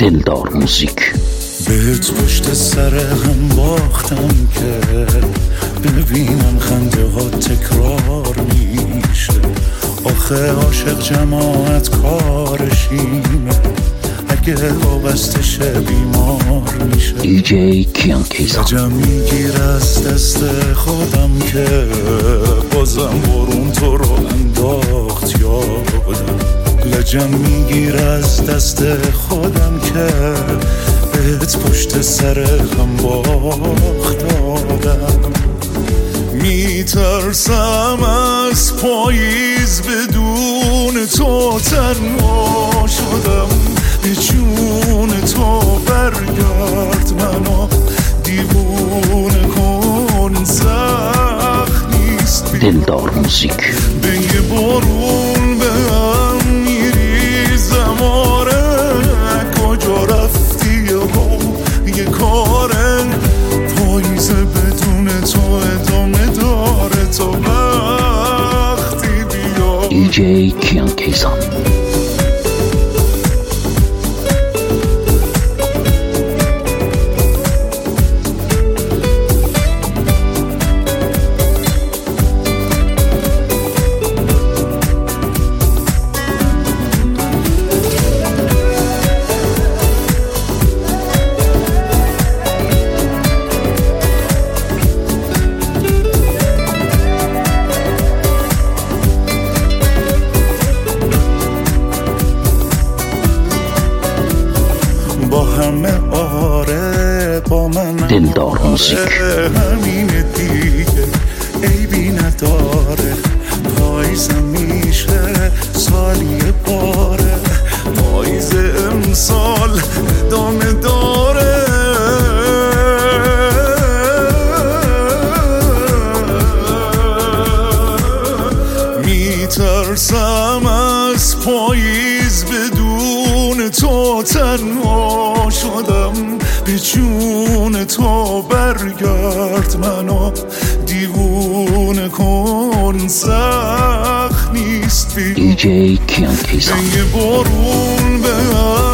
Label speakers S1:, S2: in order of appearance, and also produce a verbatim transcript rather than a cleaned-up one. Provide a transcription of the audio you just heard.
S1: دلدار موزیک.
S2: بهت پشت سر هم باختم که ببینم خنده ها تکرار میشه. آخه عاشق جماعت کارشینه، اگه وابسته شه بیمار میشه.
S1: دی جی کیان کیسان.
S2: لجم میگیر از دست خودم که بازم بارون تو رو انداخت یادم. لجم میگیر از دست خودم که بهت پشت سر هم باختادم. میترسم از پاییز بدون تو تنها شدم. به جون تو برگرد منو دیوونه کن، سخت نیست
S1: دلدار موزیک.
S2: به یه بارون به هم میریزم. آره کجا رفتی ها یه کاره پاییز بدون تو ادامه داره تا وقتی بیا.
S1: دی جی کیان کیسان.
S2: با همه آره با من
S1: دلدار موزیک.
S2: همینه دیگه عیبی نداره. پاییزم میشه سالی باره، پاییز امسال ادامه داره. میترسم از پاییز بدون تو تنها شدم. به جون تو برگرد منو دیوونه کن، سخت نیست
S1: دی جی کیان کیسان.
S2: یه بارون به